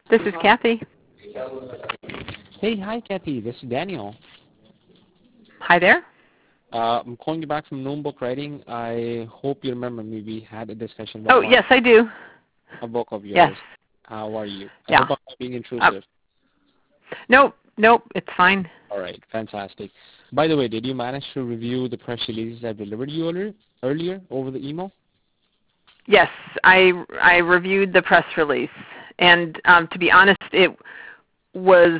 This is Kathy. Hey, hi, Kathy. This is Daniel. Hi there. I'm calling you back from Gnome Book Writing. I hope you remember me. We had a discussion Oh, about yes, I do. a book of yours. Yes. How are you? I Yeah. hope I'm not being intrusive. Nope, it's fine. All right, fantastic. By the way, did you manage to review the press releases I delivered you earlier over the email? Yes, I reviewed the press release, and to be honest, it was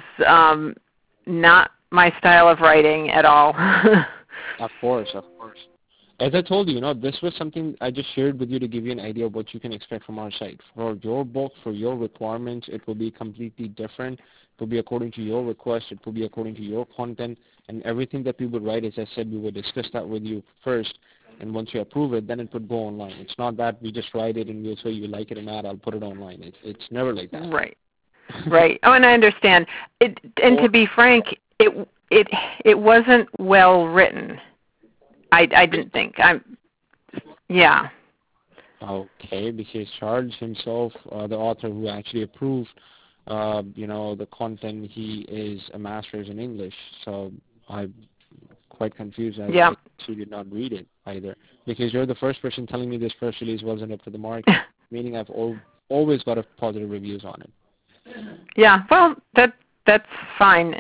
not my style of writing at all. Of course, of course. As I told you, this was something I just shared with you to give you an idea of what you can expect from our site. For your book, for your requirements, it will be completely different. It will be according to your request. It will be according to your content. And everything that we would write, as I said, we would discuss that with you first. And once you approve it, then it would go online. It's not that we just write it and we'll say you like it or not, I'll put it online. It's never like that. Right. Oh, and I understand. And to be frank, it wasn't well written. I didn't think. Yeah. Okay, because Charles himself, the author who actually approved, the content, he is a master's in English. So I'm quite confused. Yeah. I actually did not read it either, because you're the first person telling me this press release wasn't up to the mark, meaning I've always got a positive reviews on it. Yeah. Well, that's fine.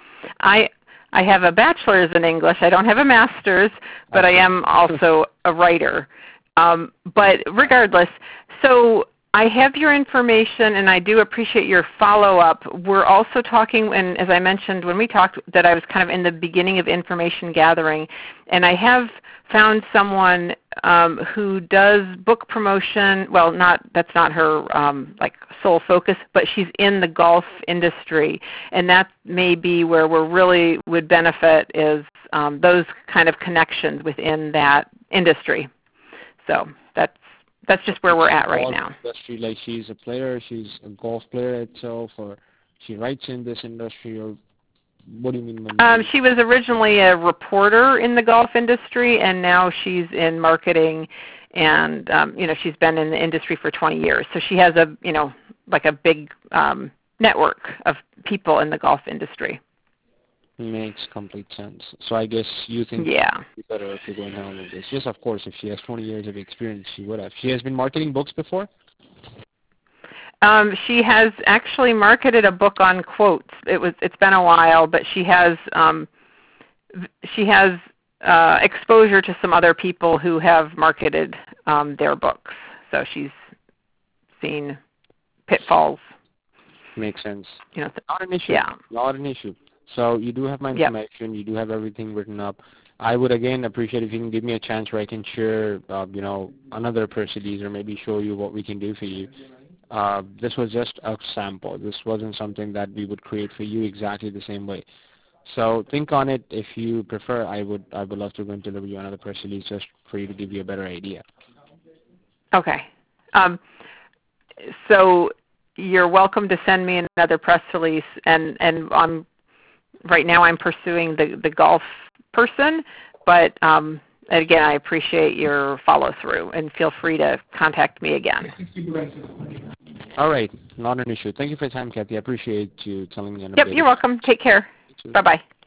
I have a bachelor's in English. I don't have a master's, but I am also a writer. But regardless, so I have your information, and I do appreciate your follow-up. We're also talking, and as I mentioned when we talked, that I was kind of in the beginning of information gathering, and I have found someone who does book promotion. Well, that's not her like sole focus, but she's in the golf industry, and that may be where we really would benefit is those kind of connections within that industry. So that's just where we're at right now. Industry, like she's a player, she's a golf player itself, or she writes in this industry, or what do you mean? She was originally a reporter in the golf industry, and now she's in marketing, and she's been in the industry for 20 years. So she has a big network of people in the golf industry. Makes complete sense. So I guess you think it's better if you're going down with this. Yes, of course. If she has 20 years of experience, she would have. She has been marketing books before? She has actually marketed a book on quotes. It's been a while, but she has exposure to some other people who have marketed their books. So she's seen pitfalls. Makes sense. Not an issue. Yeah. Not an issue. So you do have my information. You do have everything written up. I would, again, appreciate if you can give me a chance where I can share, another press release or maybe show you what we can do for you. This was just a sample. This wasn't something that we would create for you exactly the same way. So think on it. If you prefer, I would love to go and deliver you another press release just for you to give you a better idea. Okay. So you're welcome to send me another press release, and right now I'm pursuing the golf person, but again, I appreciate your follow-through, and feel free to contact me again. All right. Not an issue. Thank you for your time, Kathy. I appreciate you telling me an update. Yep, you're welcome. Take care. Bye-bye.